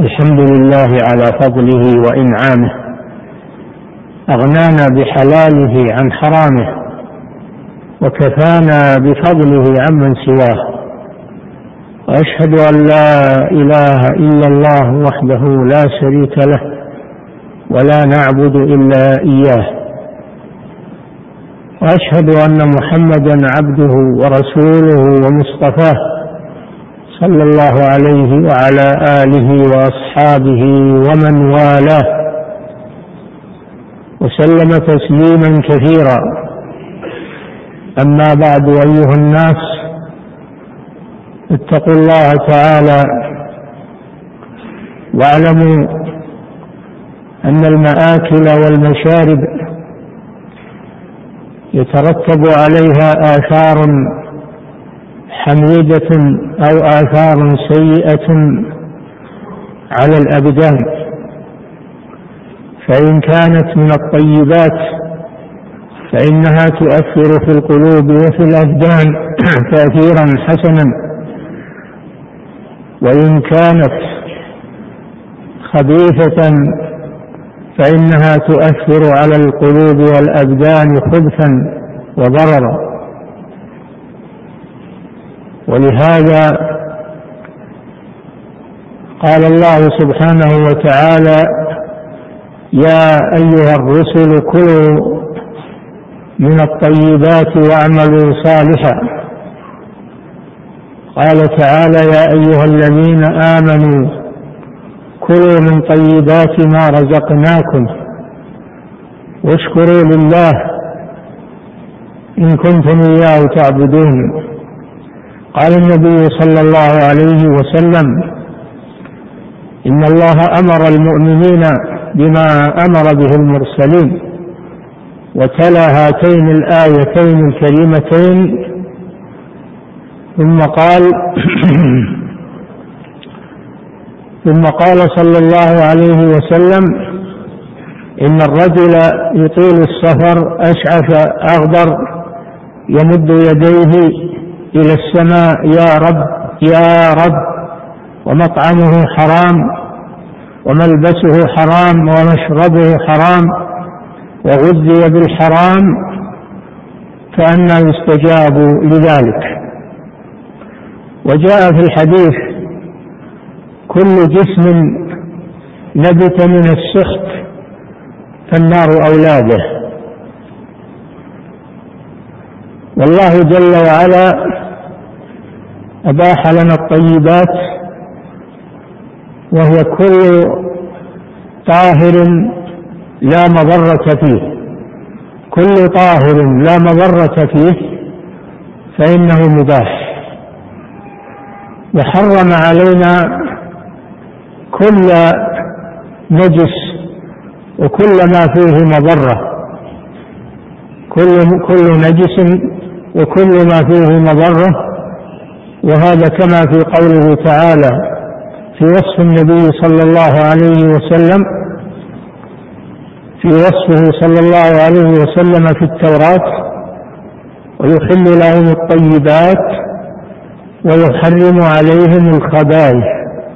الحمد لله على فضله وإنعامه، أغنانا بحلاله عن حرامه، وكفانا بفضله عمن سواه. وأشهد أن لا إله إلا الله وحده لا شريك له، ولا نعبد إلا إياه. وأشهد أن محمدا عبده ورسوله ومصطفاه، صلى الله عليه وعلى آله وأصحابه ومن والاه، وسلم تسليما كثيرا. أما بعد، أيها الناس، اتقوا الله تعالى واعلموا أن المآكل والمشارب يترتب عليها آثار حميدة أو آثار سيئة على الأبدان. فإن كانت من الطيبات فإنها تؤثر في القلوب وفي الأبدان تأثيرا حسنا، وإن كانت خبيثة فإنها تؤثر على القلوب والأبدان خبثا وضررا. ولهذا قال الله سبحانه وتعالى: يا أيها الرسل كلوا من الطيبات واعملوا صالحا. قال تعالى: يا أيها الذين آمنوا كلوا من طيبات ما رزقناكم واشكروا لله إن كنتم إياه تعبدون. قال النبي صلى الله عليه وسلم: إن الله أمر المؤمنين بما أمر به المرسلين. وتلا هاتين الآيتين الكريمتين ثم قال صلى الله عليه وسلم: إن الرجل يطيل السفر أشعث أغبر يمد يديه إلى السماء: يا رب يا رب، ومطعمه حرام وملبسه حرام ومشربه حرام وغذي بالحرام، فأنى يستجاب لذلك. وجاء في الحديث: كل جسم نبت من السخط فالنار أولاده. والله جل وعلا أباح لنا الطيبات، وهي كل طاهر لا مضرة فيه، كل طاهر لا مضرة فيه فإنه مباح. وحرم علينا كل نجس وكل ما فيه مضرة، كل نجس وكل ما فيه مضرة. وهذا كما في قوله تعالى في وصف النبي صلى الله عليه وسلم، في وصفه صلى الله عليه وسلم في التوراة: ويحل لهم الطيبات ويحرم عليهم الخبائث.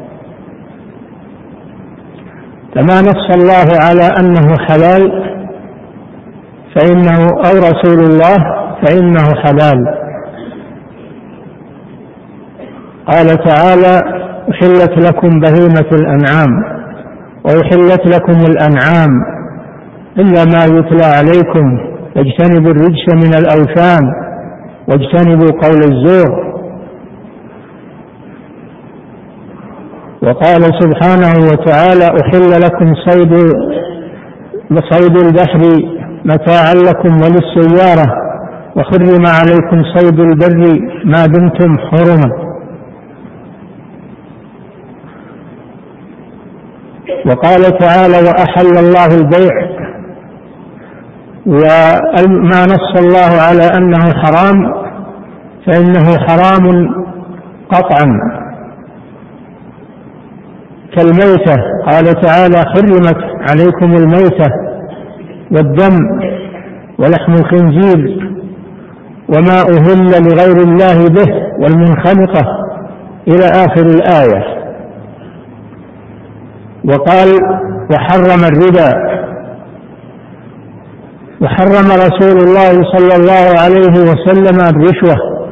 فما نص الله على أنه حلال فإنه أو رسول الله فإنه حلال. قال تعالى: أحلت لكم بهيمة الأنعام وأحلت لكم الأنعام إلا ما يتلى عليكم واجتنبوا الرجس من الأوثان واجتنبوا قول الزور. وقال سبحانه وتعالى: أحل لكم صيد البحر متاعا لكم وللسيارة وحرم عليكم صيد البر ما دمتم حرما. وقال تعالى: وأحل الله البيع. وما نص الله على أنه حرام فإنه حرام قطعا، كالميتة. قال تعالى: حرمت عليكم الميتة والدم ولحم الخنزير وما أهل لغير الله به والمنخنقة إلى آخر الآية. وقال وحرم الربا، وحرم رسول الله صلى الله عليه وسلم الرشوة،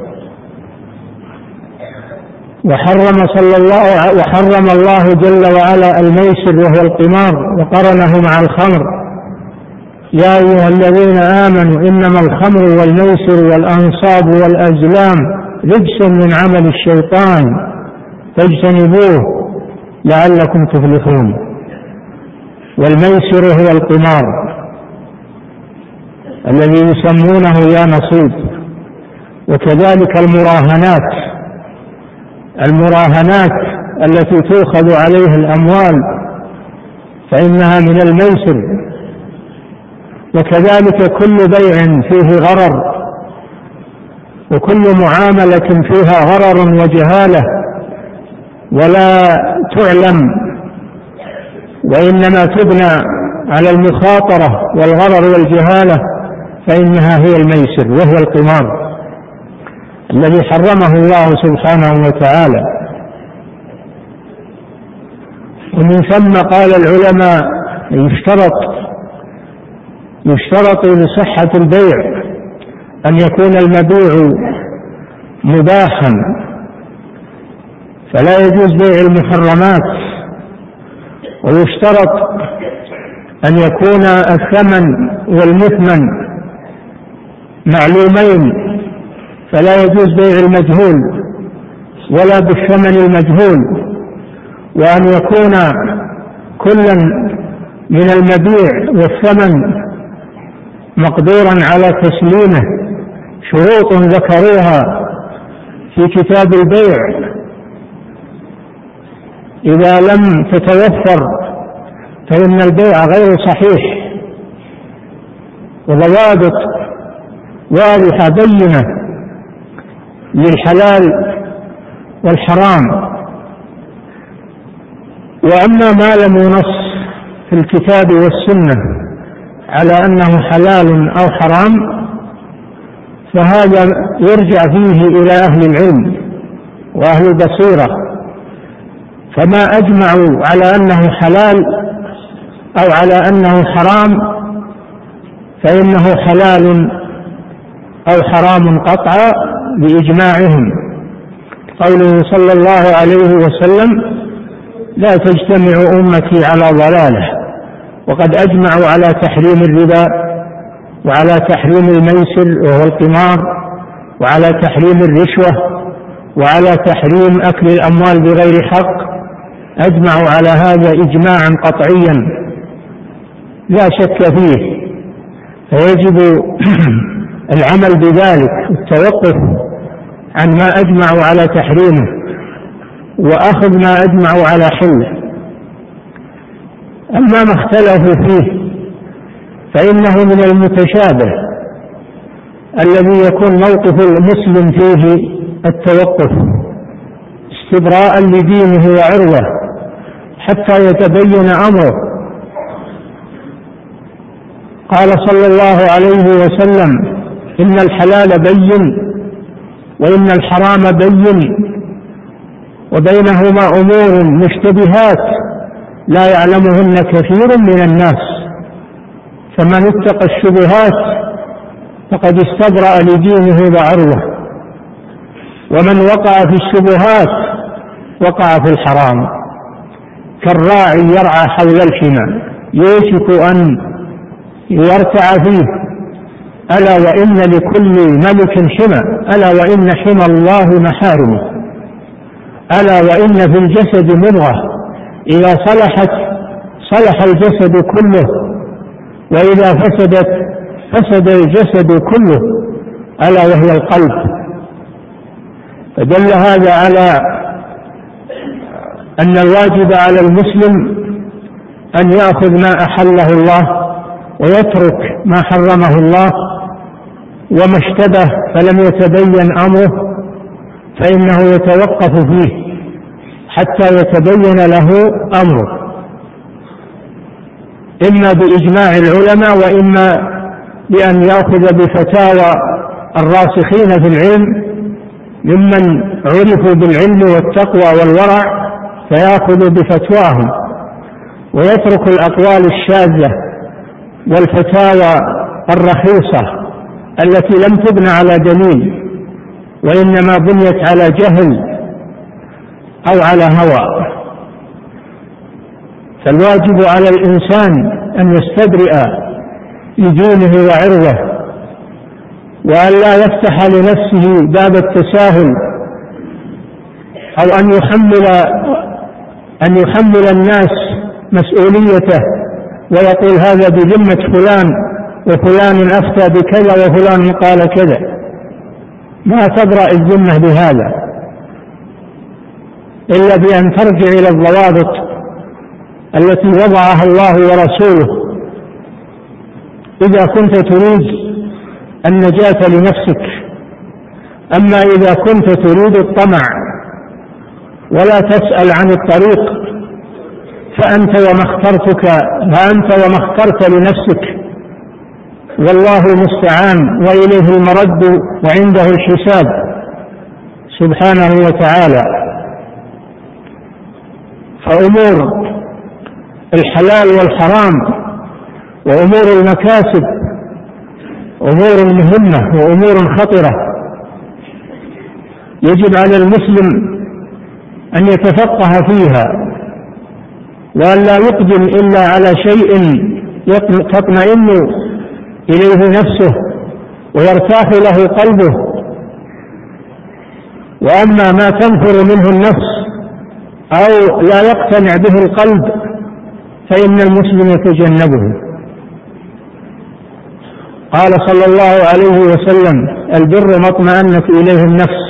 وحرم الله جل وعلا الميسر وهو القمار وقرنه مع الخمر. يا أيها الذين آمنوا إنما الخمر والميسر والأنصاب والأزلام رجس من عمل الشيطان فاجتنبوه لعلكم تفلحون. والميسر هو القمار الذي يسمونه يا نصيب. وكذلك المراهنات التي تؤخذ عليها الأموال فإنها من الميسر. وكذلك كل بيع فيه غرر وكل معاملة فيها غرر وجهالة ولا تعلم وإنما تبنى على المخاطرة والغرر والجهالة فإنها هي الميسر وهو القمار الذي حرمه الله سبحانه وتعالى. ومن ثم قال العلماء يشترط لصحة البيع أن يكون المبيع مباحا، فلا يجوز بيع المحرمات. ويشترط أن يكون الثمن والمثمن معلومين، فلا يجوز بيع المجهول ولا بالثمن المجهول. وأن يكون كلا من المبيع والثمن مقدورا على تسليمه. شروط ذكروها في كتاب البيع إذا لم تتوفر فإن البيع غير صحيح. وضوابط واضحة بينة للحلال والحرام. وأما ما لم ينص في الكتاب والسنة على أنه حلال أو حرام فهذا يرجع فيه إلى أهل العلم وأهل البصيرة، فما أجمعوا على أنه حلال أو على أنه حرام فإنه حلال أو حرام قطعا بإجماعهم. قوله صلى الله عليه وسلم لا تجتمع أمتي على ضلالة. وقد أجمعوا على تحريم الربا وعلى تحريم الميسر وهو القمار وعلى تحريم الرشوة وعلى تحريم أكل الأموال بغير حق. أجمعوا على هذا إجماعا قطعيا لا شك فيه، فيجب العمل بذلك والتوقف عن ما أجمعوا على تحريمه وأخذ ما أجمعوا على حله. أما ما اختلفوا فيه فإنه من المتشابه الذي يكون موقف المسلم فيه التوقف استبراء لدينه وعرضه حتى يتبين أمره. قال صلى الله عليه وسلم إن الحلال بين وإن الحرام بين وبينهما أمور مشتبهات لا يعلمهن كثير من الناس، فمن اتقى الشبهات فقد استبرأ لدينه وعرضه، ومن وقع في الشبهات وقع في الحرام. كالراعي يرعى حول الحمى يوشك أن يرتع فيه. ألا وإن لكل ملك حمى، ألا وإن حمى الله محارمه. ألا وإن في الجسد مضغة إذا صلحت صلح الجسد كله وإذا فسدت فسد الجسد كله، ألا وهي القلب. فدل هذا على أن الواجب على المسلم أن يأخذ ما أحله الله ويترك ما حرمه الله، وما اشتبه فلم يتبين أمره فإنه يتوقف فيه حتى يتبين له أمره، إما بإجماع العلماء وإما بأن يأخذ بفتاوى الراسخين في العلم ممن عرفوا بالعلم والتقوى والورع فيأخذ بفتواهم. ويترك الأقوال الشاذة والفتاوى الرخيصة التي لم تبنى على دليل وإنما بنيت على جهل أو على هوى. فالواجب على الإنسان أن يستبرئ لدينه وعرضه، وأن لا يفتح لنفسه باب التساهل أو أن يحمل الناس مسؤوليته ويقول هذا بذمة فلان وفلان أفتى بكذا وفلان قال كذا. ما تبرأ الذمة بهذا إلا بأن ترجع إلى الضوابط التي وضعها الله ورسوله إذا كنت تريد النجاة لنفسك. أما إذا كنت تريد الطمع ولا تسأل عن الطريق فأنت وما اخترت لنفسك، والله المستعان وإليه المرد وعنده الحساب سبحانه وتعالى. فأمور الحلال والحرام وأمور المكاسب أمور مهمة وأمور خطرة، يجب على المسلم أن يتفقه فيها وأن لا يقدم إلا على شيء تطمئن إليه نفسه ويرتاح له قلبه. وأما ما تنفر منه النفس أو لا يقتنع به القلب فإن المسلم يتجنبه. قال صلى الله عليه وسلم: البر ما اطمأنت إليه النفس،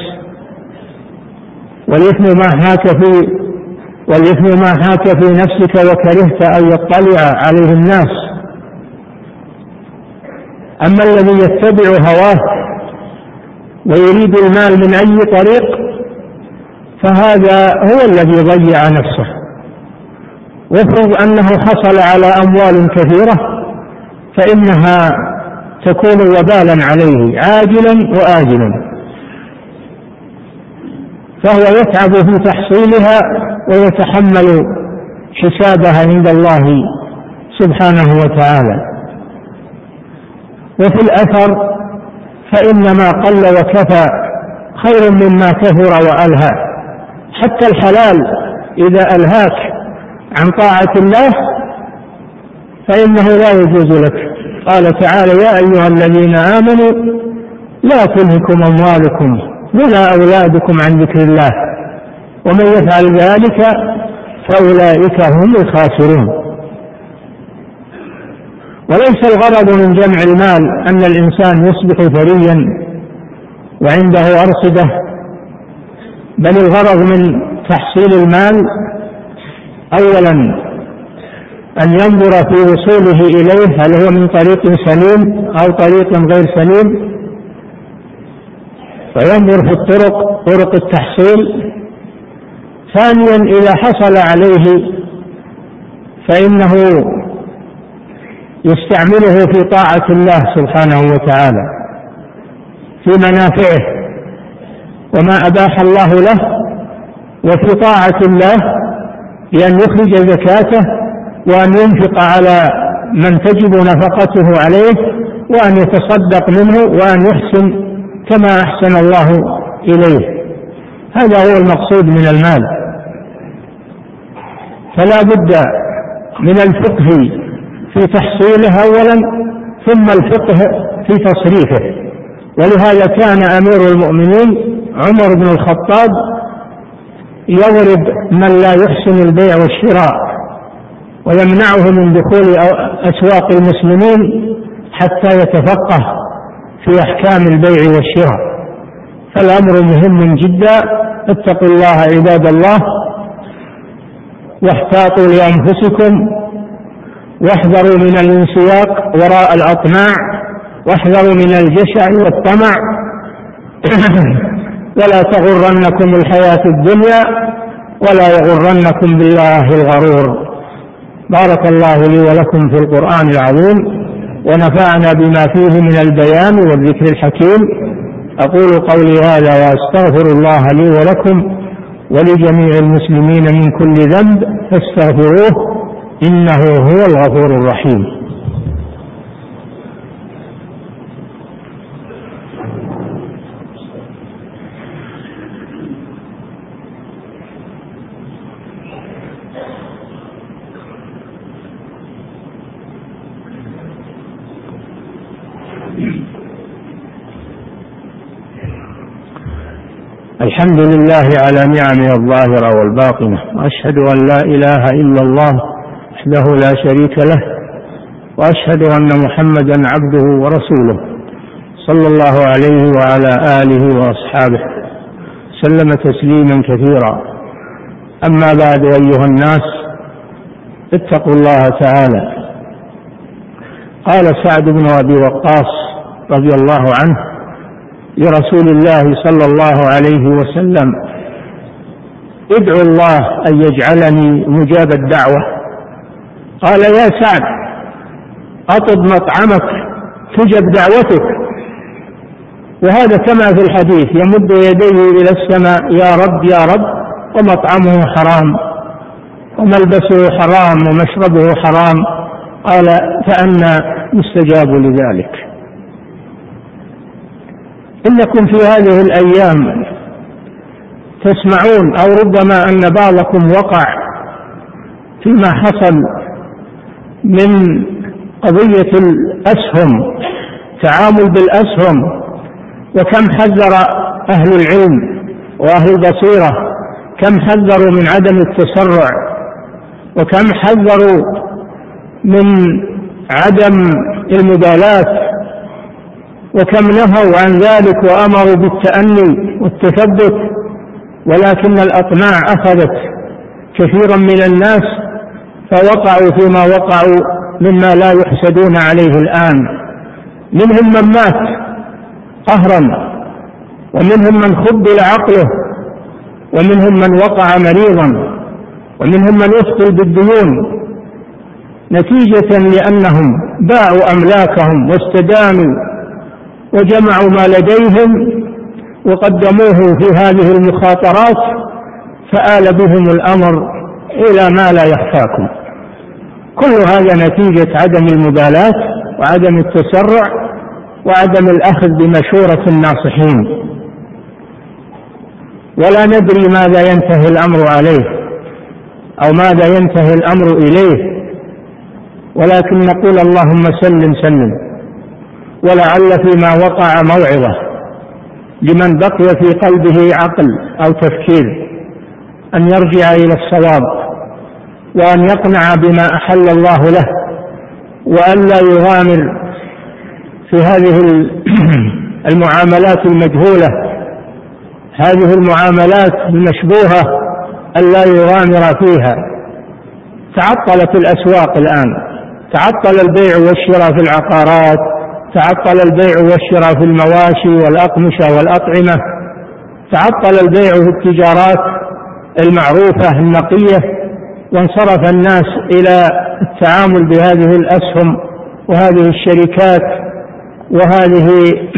والإثم ما حاك في نفسك وكرهت أن يطلع عليه الناس. أما الذي يتبع هواه ويريد المال من أي طريق فهذا هو الذي ضيع نفسه. وافرض أنه حصل على أموال كثيرة فإنها تكون وبالا عليه عاجلا وآجلا، فهو يتعب في تحصيلها ويتحمل حسابها عند الله سبحانه وتعالى. وفي الأثر: فإن ما قل وكفى خير مما كثر وألهى. حتى الحلال إذا ألهاك عن طاعة الله فإنه لا يجوز لك. قال تعالى: يا أيها الذين آمنوا لا تلهكم أموالكم ولا أولادكم عن ذكر الله ومن يفعل ذلك فأولئك هم الخاسرون. وليس الغرض من جمع المال أن الإنسان يصبح ثريا وعنده أرصدة، بل الغرض من تحصيل المال أولا أن ينظر في وصوله إليه هل هو من طريق سليم أو طريق غير سليم، فينظر في طرق التحصيل. ثانيا إذا حصل عليه فإنه يستعمله في طاعة الله سبحانه وتعالى في منافعه وما أباح الله له، وفي طاعة الله بأن يخرج زكاته وأن ينفق على من تجب نفقته عليه وأن يتصدق منه وأن يحسن كما أحسن الله إليه. هذا هو المقصود من المال. فلا بد من الفقه في تحصيله أولا ثم الفقه في تصريفه. ولهذا كان أمير المؤمنين عمر بن الخطاب يضرب من لا يحسن البيع والشراء ويمنعه من دخول أسواق المسلمين حتى يتفقه في أحكام البيع والشراء. فالأمر مهم جدا. اتقوا الله عباد الله واحتاطوا لأنفسكم واحذروا من الانسياق وراء الأطماع واحذروا من الجشع والطمع ولا تغرنكم الحياة الدنيا ولا يغرنكم بالله الغرور. بارك الله لي ولكم في القرآن العظيم ونفعنا بما فيه من البيان والذكر الحكيم. أقول قولي هذا وأستغفر الله لي ولكم ولجميع المسلمين من كل ذنب فاستغفروه إنه هو الغفور الرحيم. الحمد لله على نعمه الظاهرة والباطنة، وأشهد أن لا إله إلا الله وحده لا شريك له، وأشهد أن محمدا عبده ورسوله صلى الله عليه وعلى آله وأصحابه سلم تسليما كثيرا. أما بعد، أيها الناس اتقوا الله تعالى. قال سعد بن أبي وقاص رضي الله عنه لرسول الله صلى الله عليه وسلم: ادعو الله أن يجعلني مجاب الدعوة. قال: يا سعد، أطب مطعمك تجب دعوتك. وهذا كما في الحديث: يمد يديه إلى السماء: يا رب يا رب، ومطعمه حرام وملبسه حرام ومشربه حرام. قال: فأنى يستجاب لذلك. إنكم في هذه الأيام تسمعون، أو ربما أن بعضكم وقع فيما حصل من قضية الأسهم، تعامل بالأسهم، وكم حذر أهل العلم وأهل البصيرة، كم حذروا من عدم التسرع، وكم حذروا من عدم المبالاة، وكم نهوا عن ذلك وأمروا بالتأني والتثبت. ولكن الأطماع أخذت كثيرا من الناس فوقعوا فيما وقعوا مما لا يحسدون عليه الآن. منهم من مات قهرا، ومنهم من خبل عقله، ومنهم من وقع مريضا، ومنهم من يثقل بالديون نتيجة لأنهم باعوا أملاكهم واستدانوا وجمعوا ما لديهم وقدموه في هذه المخاطرات، فآل بهم الأمر إلى ما لا يخفاكم. كل هذا نتيجة عدم المبالاة وعدم التسرع وعدم الأخذ بمشورة الناصحين. ولا ندري ماذا ينتهي الأمر عليه أو ماذا ينتهي الأمر إليه، ولكن نقول: اللهم سلم سلم. ولعل فيما وقع موعظة لمن بقي في قلبه عقل أو تفكير أن يرجع إلى الصواب، وأن يقنع بما أحل الله له، وأن لا يغامر في هذه المعاملات المجهولة، هذه المعاملات المشبوهة، أن لا يغامر فيها. تعطلت الأسواق الآن، تعطل البيع والشراء في العقارات، تعطل البيع والشراء في المواشي والأقمشة والأطعمة، تعطل البيع في التجارات المعروفة النقية، وانصرف الناس إلى التعامل بهذه الأسهم وهذه الشركات وهذه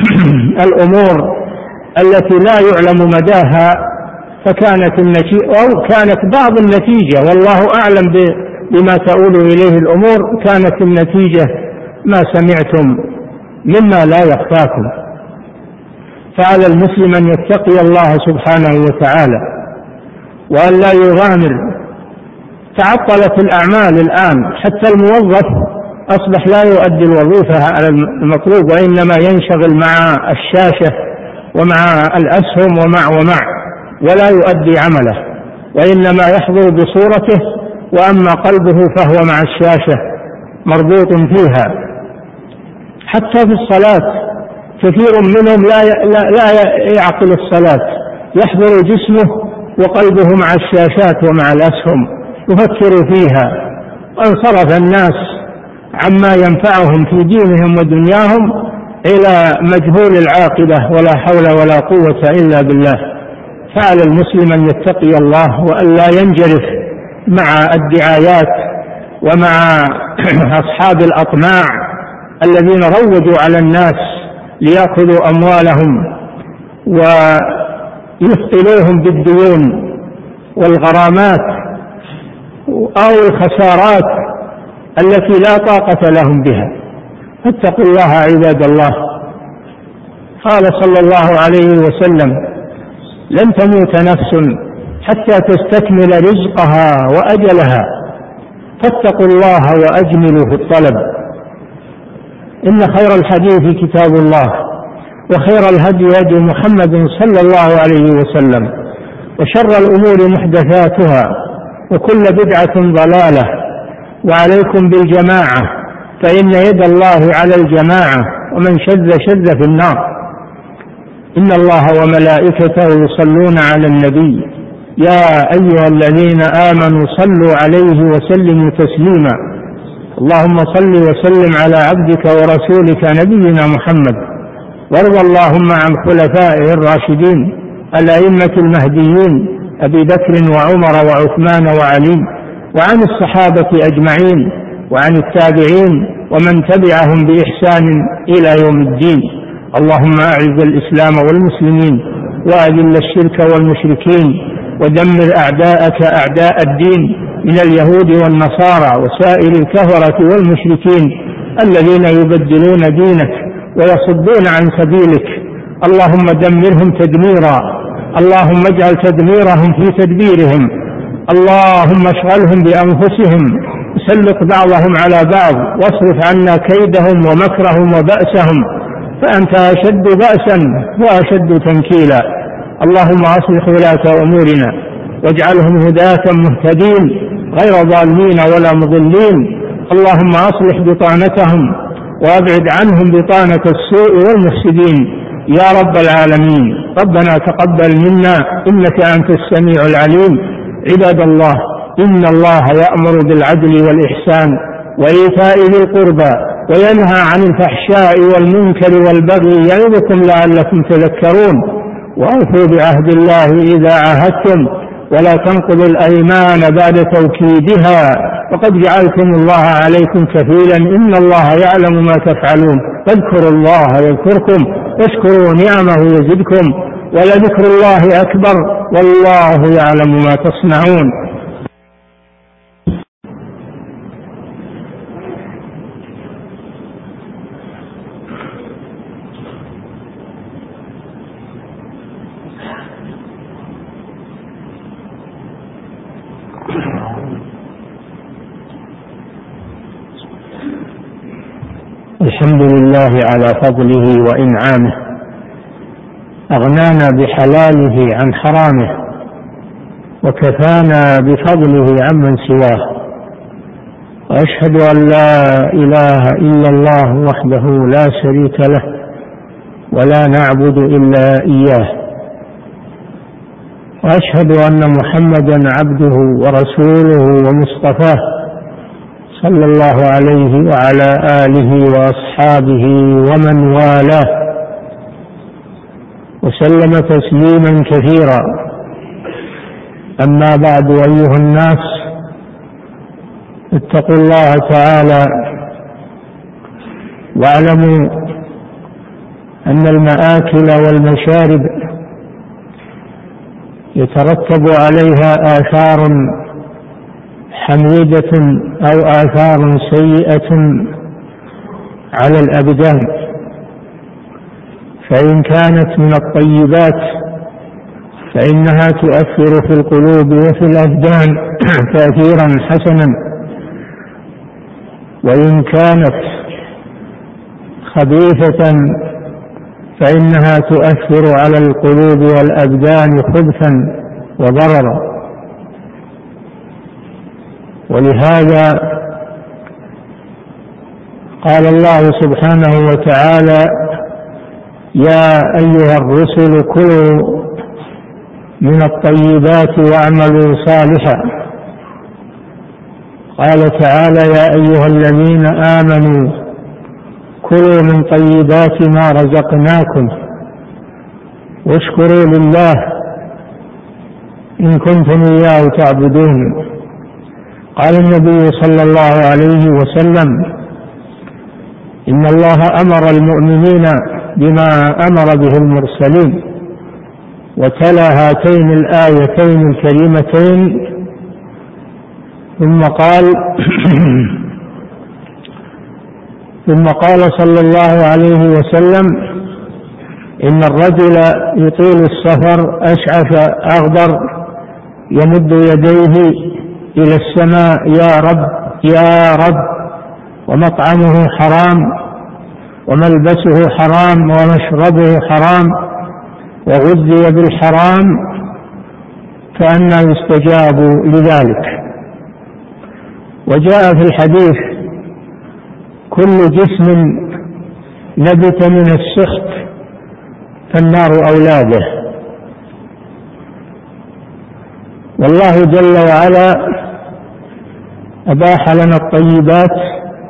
الأمور التي لا يعلم مداها. فكانت النتيجة، أو كانت بعض النتيجة، والله أعلم بما تؤول إليه الأمور، كانت النتيجة ما سمعتم مما لا يخفاكم. فعلى المسلم أن يتقي الله سبحانه وتعالى وأن لا يغامر. تعطلت الأعمال الآن، حتى الموظف أصبح لا يؤدي الوظيفة على المطلوب، وإنما ينشغل مع الشاشة ومع الأسهم ومع ولا يؤدي عمله، وإنما يحضر بصورته، وأما قلبه فهو مع الشاشة مربوط فيها. حتى في الصلاة كثير منهم لا يعقل الصلاة، يحضر جسمه وقلبه مع الشاشات ومع الأسهم يفكر فيها. وانصرف الناس عما ينفعهم في دينهم ودنياهم إلى مجهول العاقبة، ولا حول ولا قوة إلا بالله. فعلى المسلم أن يتقي الله وأن لا ينجرف مع الدعايات ومع أصحاب الأطماع الذين روجوا على الناس ليأخذوا أموالهم ويثقلوهم بالديون والغرامات أو الخسارات التي لا طاقة لهم بها. فاتقوا الله عباد الله. قال صلى الله عليه وسلم: لن تموت نفس حتى تستكمل رزقها وأجلها، فاتقوا الله وأجملوا في الطلب. إن خير الحديث كتاب الله، وخير الهدي هدي محمد صلى الله عليه وسلم، وشر الأمور محدثاتها، وكل بدعة ضلالة. وعليكم بالجماعة، فإن يد الله على الجماعة، ومن شذ شذ في النار. إن الله وملائكته يصلون على النبي، يا أيها الذين آمنوا صلوا عليه وسلموا تسليما. اللهم صل وسلم على عبدك ورسولك نبينا محمد، وارض اللهم عن خلفائه الراشدين الأئمة المهديين أبي بكر وعمر وعثمان وعلي، وعن الصحابة أجمعين، وعن التابعين ومن تبعهم بإحسان إلى يوم الدين. اللهم أعز الإسلام والمسلمين، وأذل الشرك والمشركين، ودمر أعداءك أعداء الدين من اليهود والنصارى وسائر الكفرة والمشركين الذين يبدلون دينك ويصدون عن سبيلك. اللهم دمرهم تدميرا، اللهم اجعل تدميرهم في تدبيرهم، اللهم اشغلهم بأنفسهم، سلط بعضهم على بعض، واصرف عنا كيدهم ومكرهم وبأسهم، فأنت أشد بأسا وأشد تنكيلا. اللهم أصلح ولاة أمورنا، واجعلهم هداة مهتدين غير ضالين ولا مضلين. اللهم أصلح بطانتهم، وأبعد عنهم بطانة السوء والمفسدين يا رب العالمين. ربنا تقبل منا إنك أنت السميع العليم. عباد الله، إن الله يأمر بالعدل والإحسان وإيتاء ذي القربى، وينهى عن الفحشاء والمنكر والبغي، يعظكم لعلكم تذكرون. وأوفوا بعهد الله إذا عاهدتم، ولا تنقضوا الأيمان بعد توكيدها، وقد جعلتم الله عليكم كفيلا، إن الله يعلم ما تفعلون. فاذكروا الله يذكركم، واشكروا نعمه يزدكم، ولذكر الله أكبر، والله يعلم ما تصنعون. الحمد لله على فضله وإنعامه، أغنانا بحلاله عن حرامه، وكفانا بفضله عمن سواه. وأشهد أن لا إله إلا الله وحده لا شريك له، ولا نعبد إلا إياه. وأشهد أن محمدا عبده ورسوله ومصطفاه، صلى الله عليه وعلى آله وأصحابه ومن والاه، وسلم تسليما كثيرا. أما بعد، أيها الناس، اتقوا الله تعالى، واعلموا أن المآكل والمشارب يترتب عليها آثار حميدة أو آثار سيئة على الأبدان. فإن كانت من الطيبات فإنها تؤثر في القلوب وفي الأبدان تأثيرا حسنا، وإن كانت خبيثة فإنها تؤثر على القلوب والأبدان خبثا وضررا. ولهذا قال الله سبحانه وتعالى: يا أيها الرسل كلوا من الطيبات واعملوا صالحا. قال تعالى: يا أيها الذين آمنوا كلوا من طيبات ما رزقناكم واشكروا لله إن كنتم إياه تعبدون. قال النبي صلى الله عليه وسلم: إن الله أمر المؤمنين بما أمر به المرسلين. وتلا هاتين الآيتين الكريمتين ثم قال: ثم قال صلى الله عليه وسلم: إن الرجل يطيل السفر أشعث أغبر يمد يديه إلى السماء: يا رب يا رب، ومطعمه حرام وملبسه حرام ومشربه حرام وغذي بالحرام، فأنى يستجاب لذلك. وجاء في الحديث: كل جسم نبت من السخط فالنار أولاده. والله جل وعلا أباح لنا الطيبات،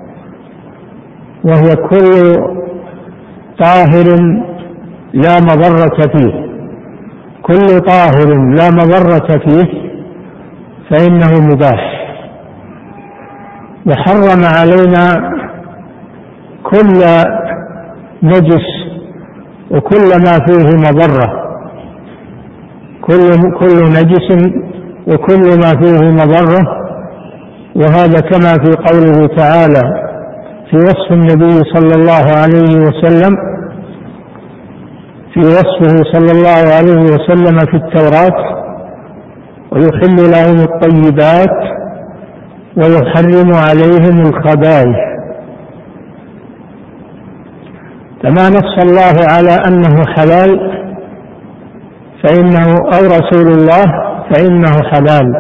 وهي كل طاهر لا مضرة فيه، كل طاهر لا مضرة فيه فإنه مباح. وحرم علينا كل نجس وكل ما فيه مضرة، كل نجس وكل ما فيه مضرة. وهذا كما في قوله تعالى في وصف النبي صلى الله عليه وسلم، في وصفه صلى الله عليه وسلم في التوراة: ويحل لهم الطيبات ويحرم عليهم الخبائث. فما نص الله على أنه حلال فإنه أو رسول الله فإنه حلال.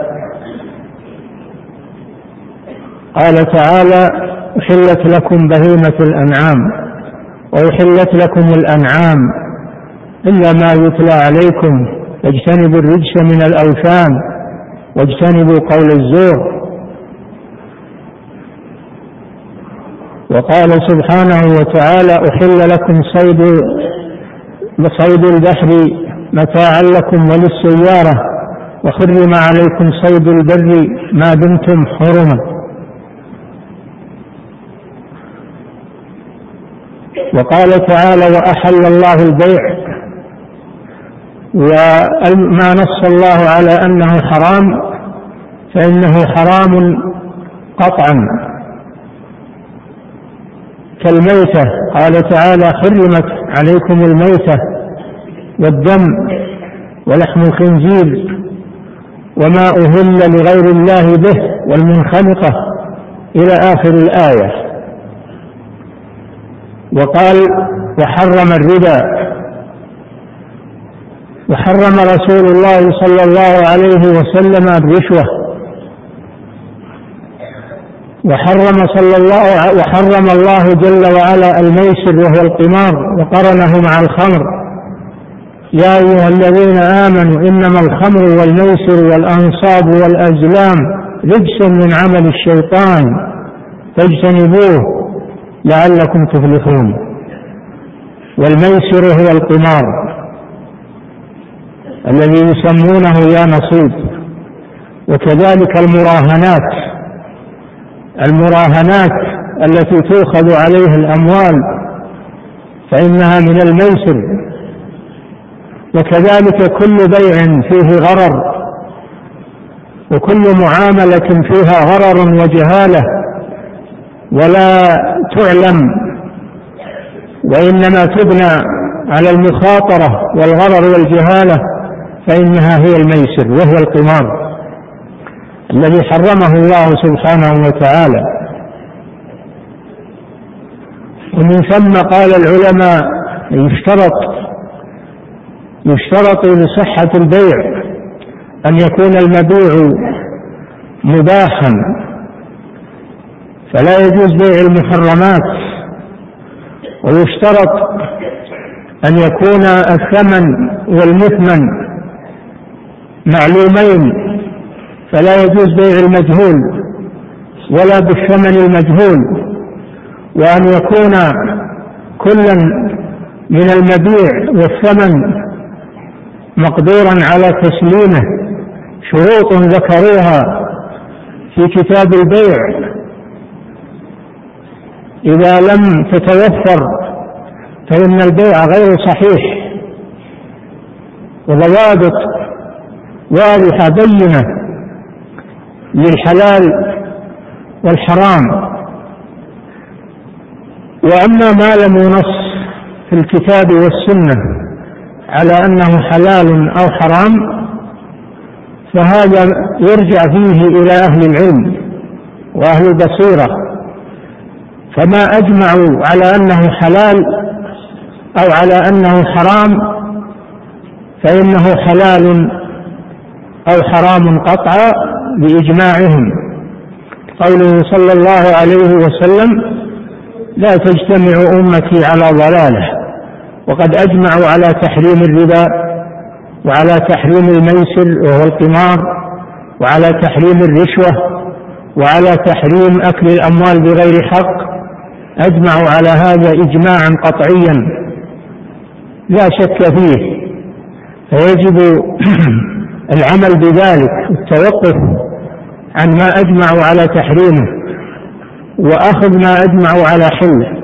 قال تعالى: أحلت لكم بهيمة الأنعام، وأحلت لكم الأنعام إلا ما يتلى عليكم، واجتنبوا الرجس من الأوثان واجتنبوا قول الزور. وقال سبحانه وتعالى: أحل لكم صيد البحر متاعا لكم وللسيارة، وحرم عليكم صيد البر ما دمتم حرما. وقال تعالى: وأحل الله البيع. وما نص الله على أنه حرام فإنه حرام قطعا، كالميتة. قال تعالى: حرمت عليكم الميتة والدم ولحم الخنزير وما أهل لغير الله به والمنخنقة إلى آخر الآية. وقال: وحرم الربا. وحرم رسول الله صلى الله عليه وسلم الرشوة. وحرم الله جل وعلا الميسر وهو القمار وقرنه مع الخمر: يا أيها الذين آمنوا إنما الخمر والميسر والأنصاب والأزلام رجس من عمل الشيطان فاجتنبوه لعلكم تفلحون. والميسر هو القمار الذي يسمونه يا نصيب. وكذلك المراهنات التي تؤخذ عليها الأموال فإنها من الميسر. وكذلك كل بيع فيه غرر وكل معاملة فيها غرر وجهالة ولا تعلم وإنما تبنى على المخاطرة والغرر والجهالة فإنها هي الميسر وهو القمار الذي حرمه الله سبحانه وتعالى. ومن ثم قال العلماء: يشترط لصحة البيع أن يكون المبيع مباحا، فلا يجوز بيع المحرمات. ويشترط أن يكون الثمن والمثمن معلومين، فلا يجوز بيع المجهول ولا بالثمن المجهول. وأن يكون كلا من المبيع والثمن مقدورا على تسليمه. شروط ذكروها في كتاب البيع إذا لم تتوفر فإن البيع غير صحيح. وضوابط واضحة بينة للحلال والحرام. وأما ما لم ينص في الكتاب والسنة على أنه حلال أو حرام فهذا يرجع فيه إلى أهل العلم وأهل البصيرة، فما أجمعوا على أنه حلال أو على أنه حرام فإنه حلال أو حرام قطعا بإجماعهم. قوله صلى الله عليه وسلم: لا تجتمع أمتي على ضلالة. وقد أجمعوا على تحريم الربا وعلى تحريم الميسر وهو القمار وعلى تحريم الرشوة وعلى تحريم أكل الأموال بغير حق، أجمعوا على هذا إجماعا قطعيا لا شك فيه، فيجب العمل بذلك والتوقف عن ما أجمعوا على تحريمه وأخذ ما أجمعوا على حله.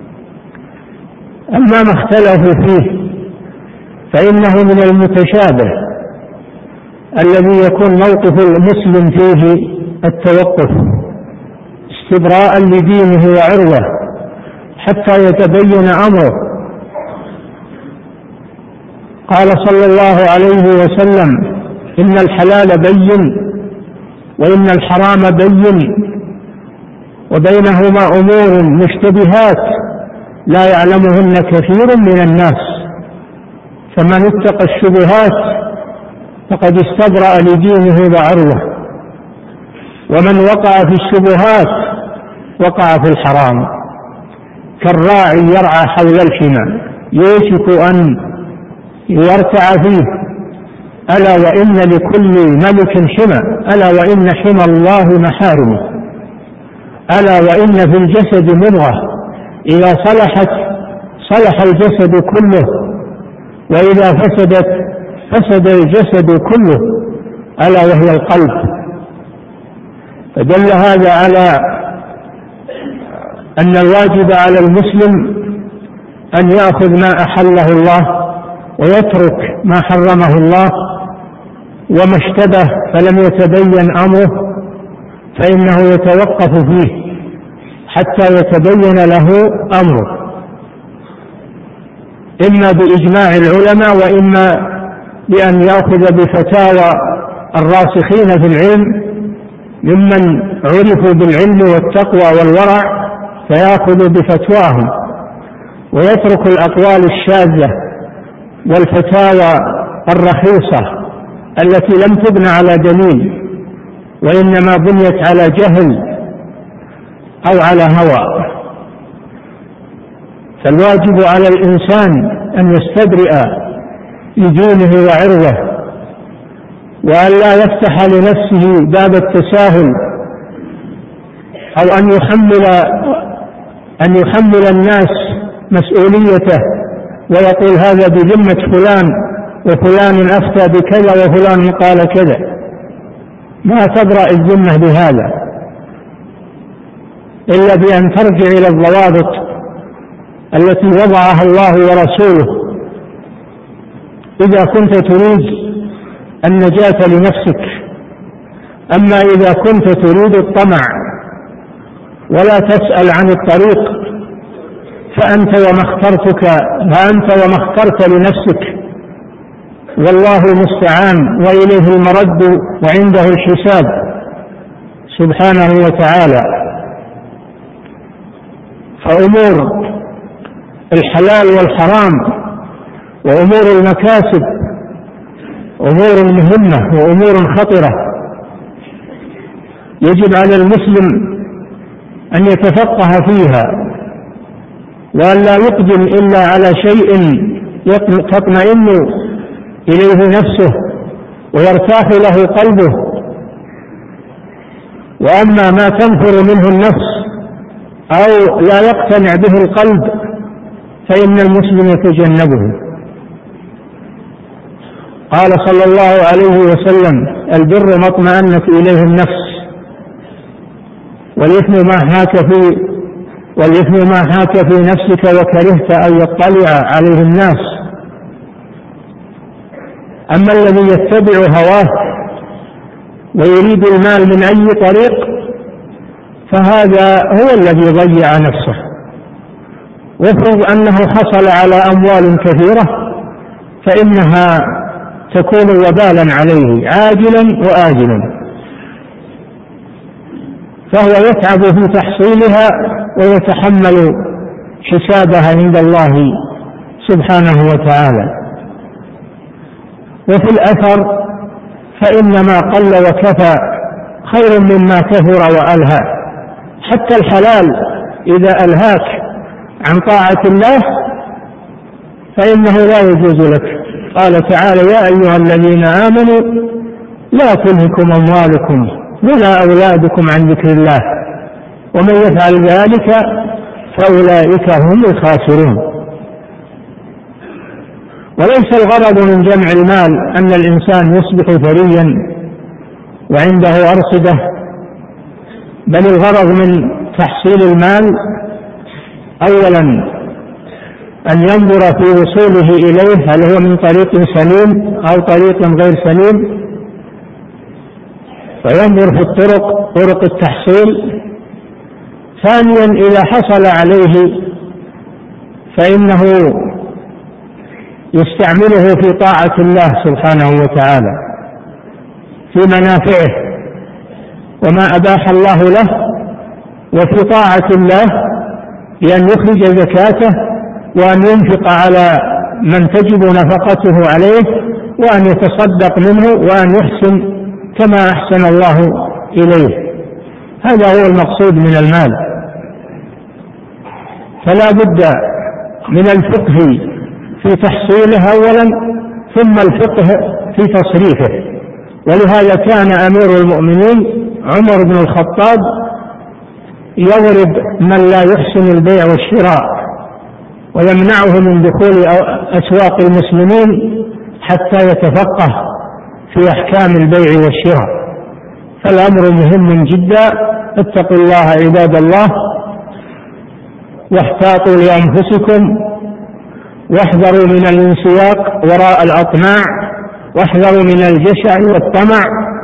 أما ما اختلفوا فيه فإنه من المتشابه الذي يكون موقف المسلم فيه التوقف استبراء لدينه وعرضه حتى يتبين أمره. قال صلى الله عليه وسلم: إن الحلال بين وإن الحرام بين وبينهما أمور مشتبهات لا يعلمهن كثير من الناس، فمن اتقى الشبهات فقد استبرأ لدينه وعرضه، ومن وقع في الشبهات وقع في الحرام. كالراعي يرعى حول الحمى يوشك أن يرتع فيه، ألا وإن لكل ملك حمى، ألا وإن حمى الله محارمه، ألا وإن في الجسد مضغة إذا صلحت صلح الجسد كله وإذا فسدت فسد الجسد كله، ألا وهي القلب. فدل هذا على أن الواجب على المسلم أن يأخذ ما أحله الله ويترك ما حرمه الله، وما اشتبه فلم يتبين أمره فإنه يتوقف فيه حتى يتبين له أمره، إما بإجماع العلماء وإما بأن يأخذ بفتاوى الراسخين في العلم ممن عرفوا بالعلم والتقوى والورع، فيأخذ بفتواهم ويترك الأقوال الشاذة والفتاوى الرخيصة التي لم تبنى على دليل وإنما بنيت على جهل أو على هوى. فالواجب على الإنسان أن يستبرئ لدينه وعرضه، وأن لا يفتح لنفسه باب التساهل أو أن يحمل الناس مسؤوليته ويقول هذا بذمة فلان وفلان أفتى بكذا وفلان قال كذا. ما تبرأ الذمة بهذا إلا بأن ترجع إلى الضوابط التي وضعها الله ورسوله إذا كنت تريد النجاة لنفسك. أما إذا كنت تريد الطمع ولا تسأل عن الطريق فأنت وما اخترت لنفسك، والله المستعان وإليه المرد وعنده الحساب سبحانه وتعالى. فأمور الحلال والحرام وأمور المكاسب أمور مهمة وأمور خطرة، يجب على المسلم أن يتفقه فيها وأن لا يقدم إلا على شيء تطمئن إليه نفسه ويرتاح له قلبه. وأما ما تنفر منه النفس أو لا يقتنع به القلب فإن المسلم يتجنبه. قال صلى الله عليه وسلم: البر ما اطمأنت إليه النفس، والإثم ما حاك في نفسك وكرهت أن يطلع عليه الناس. أما الذي يتبع هواه ويريد المال من أي طريق فهذا هو الذي ضيع نفسه وافرض أنه حصل على أموال كثيرة فإنها تكون وبالا عليه عاجلا وآجلا، فهو يتعب في تحصيلها ويتحمل حسابها عند الله سبحانه وتعالى. وفي الأثر فإن ما قل وكفى خير مما كثر وألهى. حتى الحلال إذا ألهاك عن طاعة الله فإنه لا يجوز لك. قال تعالى: يا أيها الذين آمنوا لا تلهكم أموالكم ولا أولادكم عن ذكر الله ومن يفعل ذلك فأولئك هم الخاسرون. وليس الغرض من جمع المال أن الإنسان يصبح ثريا وعنده أرصدة، بل الغرض من تحصيل المال أولا أن ينظر في وصوله إليه هل هو من طريق سليم أو طريق غير سليم، فينظر في طرق التحصيل. ثانيا إذا حصل عليه فإنه يستعمله في طاعة الله سبحانه وتعالى في منافعه وما أباح الله له، وفي طاعة الله بأن يخرج زكاته وأن ينفق على من تجب نفقته عليه وأن يتصدق منه وأن يحسن كما أحسن الله إليه. هذا هو المقصود من المال. فلا بد من الفقه في تحصيله أولا ثم الفقه في تصريفه. ولهذا كان أمير المؤمنين عمر بن الخطاب يضرب من لا يحسن البيع والشراء ويمنعه من دخول أسواق المسلمين حتى يتفقه في أحكام البيع والشراء. فالأمر مهم جدا. اتقوا الله عباد الله واحتاطوا لأنفسكم واحذروا من الانسياق وراء الأطماع واحذروا من الجشع والطمع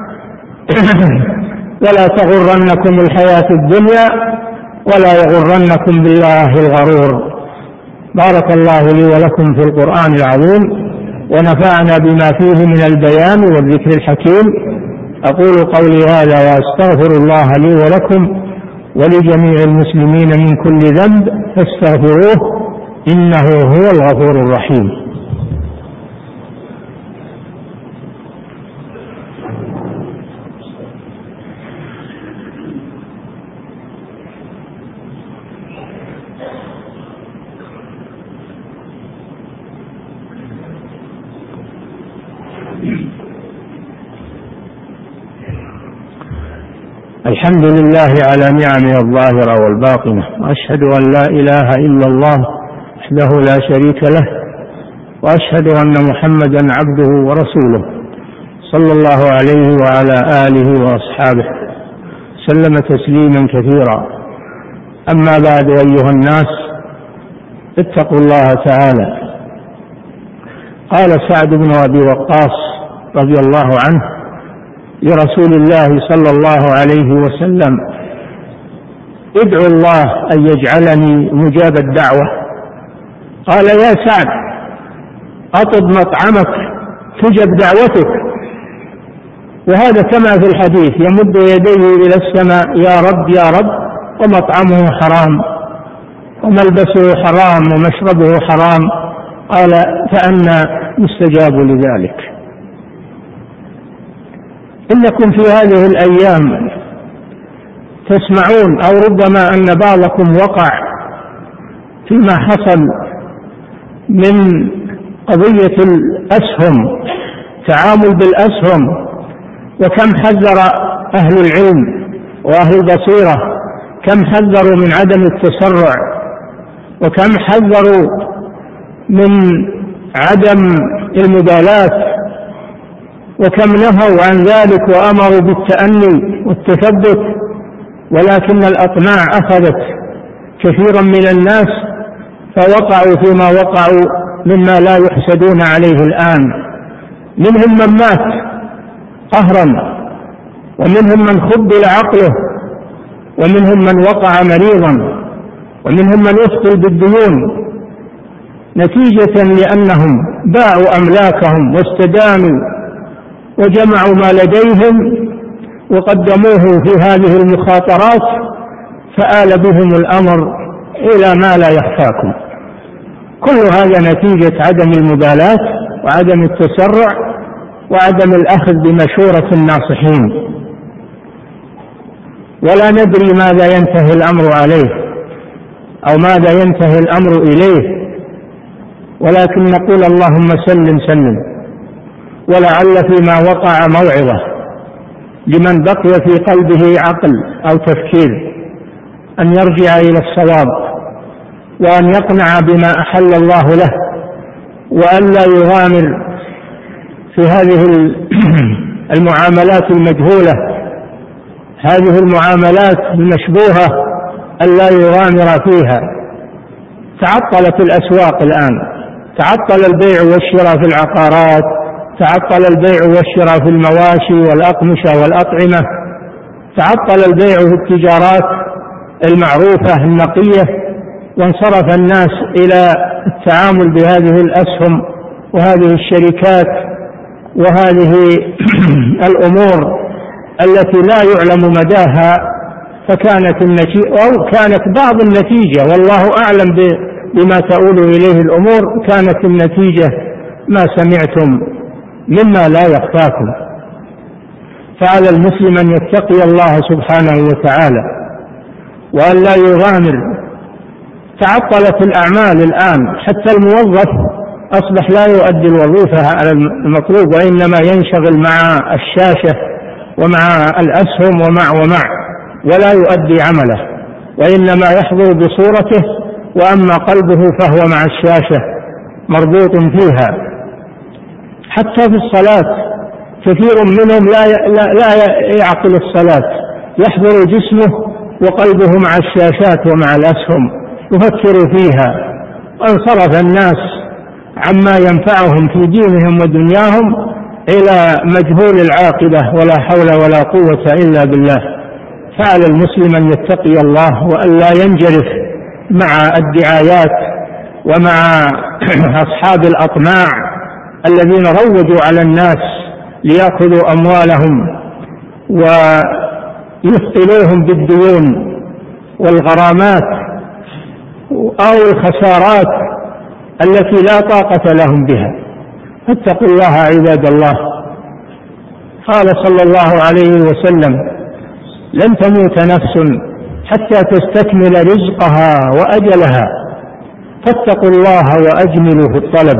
ولا تغرنكم الحياة الدنيا ولا يغرنكم بالله الغرور. بارك الله لي ولكم في القرآن العظيم ونفعنا بما فيه من البيان والذكر الحكيم. أقول قولي هذا وأستغفر الله لي ولكم ولجميع المسلمين من كل ذنب فاستغفروه إنه هو الغفور الرحيم. الحمد لله على نعمه الظاهرة والباطنة، وأشهد أن لا إله إلا الله وحده لا شريك له، وأشهد أن محمدا عبده ورسوله صلى الله عليه وعلى آله وأصحابه سلم تسليما كثيرا. أما بعد، أيها الناس اتقوا الله تعالى. قال سعد بن أبي وقاص رضي الله عنه لرسول الله صلى الله عليه وسلم: ادعو الله أن يجعلني مجاب الدعوة. قال: يا سعد، أطب مطعمك تجب دعوتك. وهذا كما في الحديث: يمد يديه إلى السماء: يا رب يا رب، ومطعمه حرام وملبسه حرام ومشربه حرام. قال: فأنى يستجاب لذلك. إنكم في هذه الأيام تسمعون أو ربما أن بعضكم وقع فيما حصل من قضية الأسهم، تعامل بالأسهم، وكم حذر أهل العلم وأهل البصيرة، كم حذروا من عدم التسرع، وكم حذروا من عدم المبالاة، وكم نهوا عن ذلك وأمروا بالتأني والتثبت. ولكن الأطماع أخذت كثيرا من الناس فوقعوا فيما وقعوا مما لا يحسدون عليه الآن. منهم من مات قهرا، ومنهم من خبل عقله، ومنهم من وقع مريضا، ومنهم من يفصل بالديون نتيجة لأنهم باعوا أملاكهم واستدانوا وجمعوا ما لديهم وقدموه في هذه المخاطرات، فآل بهم الأمر إلى ما لا يخفاكم. كل هذا نتيجة عدم المبالاة وعدم التسرع وعدم الأخذ بمشورة الناصحين، ولا ندري ماذا ينتهي الأمر عليه أو ماذا ينتهي الأمر إليه، ولكن نقول اللهم سلم سلم، ولعل فيما وقع موعظة لمن بقي في قلبه عقل أو تفكير أن يرجع إلى الصواب وأن يقنع بما أحل الله له، وأن لا يغامر في هذه المعاملات المجهولة، هذه المعاملات المشبوهة أن لا يغامر فيها. تعطلت الأسواق الآن، تعطل البيع والشراء في العقارات، تعطل البيع والشراء في المواشي والأقمشة والأطعمة، تعطل البيع في التجارات المعروفة النقية، وانصرف الناس إلى التعامل بهذه الأسهم وهذه الشركات وهذه الأمور التي لا يعلم مداها، فكانت النتيجة أو كانت بعض النتيجة، والله أعلم بما تؤول إليه الأمور، كانت النتيجة ما سمعتم مما لا يخفاكم. فعلى المسلم أن يتقي الله سبحانه وتعالى وأن لا يغامر. تعطلت الأعمال الآن، حتى الموظف أصبح لا يؤدي الوظيفة على المطلوب، وإنما ينشغل مع الشاشة ومع الأسهم ومع ولا يؤدي عمله، وإنما يحضر بصورته، وأما قلبه فهو مع الشاشة مربوط فيها. حتى في الصلاة كثير منهم لا يعقل الصلاة، يحضر جسمه وقلبه مع الشاشات ومع الأسهم يفكر فيها، وانصرف الناس عما ينفعهم في دينهم ودنياهم إلى مجهول العاقبة، ولا حول ولا قوة إلا بالله. فعلى المسلم أن يتقي الله وأن لا ينجرف مع الدعايات ومع أصحاب الأطماع الذين روجوا على الناس ليأخذوا أموالهم ويثقلوهم بالديون والغرامات أو الخسارات التي لا طاقة لهم بها. فاتقوا الله عباد الله. قال صلى الله عليه وسلم: لن تموت نفس حتى تستكمل رزقها وأجلها، فاتقوا الله وأجملوا في الطلب.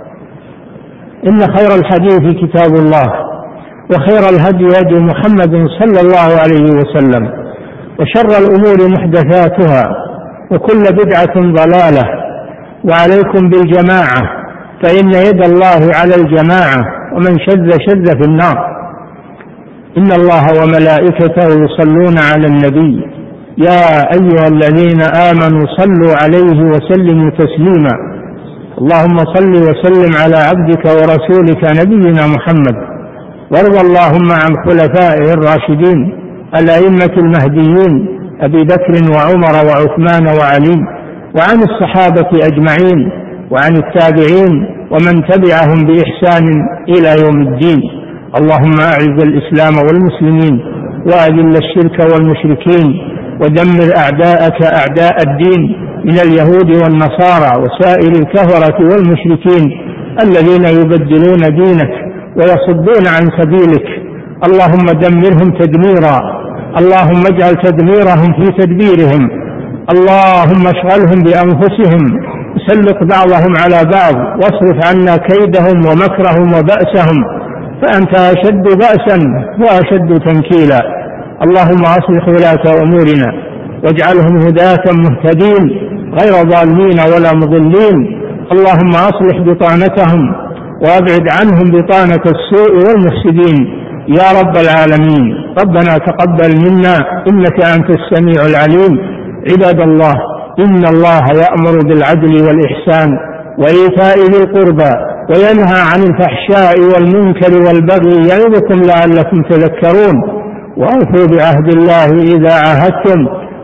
إن خير الحديث كتاب الله، وخير الهدي هدي محمد صلى الله عليه وسلم، وشر الأمور محدثاتها، وكل بدعة ضلالة، وعليكم بالجماعة فإن يد الله على الجماعة، ومن شذ في النار. إن الله وملائكته يصلون على النبي يا أيها الذين آمنوا صلوا عليه وسلموا تسليما. اللهم صل وسلم على عبدك ورسولك نبينا محمد، وارض اللهم عن خلفائه الراشدين الأئمة المهديين أبي بكر وعمر وعثمان وعلي، وعن الصحابة أجمعين، وعن التابعين ومن تبعهم بإحسان إلى يوم الدين. اللهم أعز الإسلام والمسلمين، وأذل الشرك والمشركين، ودمر أعداءك أعداء الدين من اليهود والنصارى وسائر الكفرة والمشركين الذين يبدلون دينك ويصدون عن سبيلك. اللهم دمرهم تدميرا، اللهم اجعل تدميرهم في تدبيرهم، اللهم اشغلهم بأنفسهم، سلط بعضهم على بعض، واصرف عنا كيدهم ومكرهم وبأسهم، فأنت أشد بأسا وأشد تنكيلا. اللهم أصلح ولاة أمورنا واجعلهم هداة مهتدين غير ضالين ولا مضلين. اللهم أصلح بطانتهم وأبعد عنهم بطانة السوء والمفسدين يا رب العالمين. ربنا تقبل منا إنك أنت السميع العليم. عباد الله، إن الله يأمر بالعدل والإحسان وإيتاء ذي القربى وينهى عن الفحشاء والمنكر والبغي يعظكم لعلكم تذكرون. وأوفوا بعهد الله إذا عاهدتم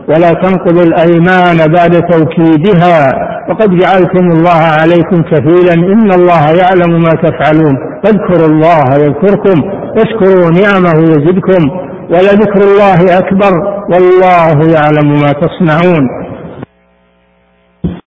ولا تنقضوا الأيمان بعد توكيدها وقد جعلتم الله عليكم كفيلا إن الله يعلم ما تفعلون فاذكروا الله يذكركم واشكروا نعمه يزدكم ولذكر الله أكبر والله يعلم ما تصنعون.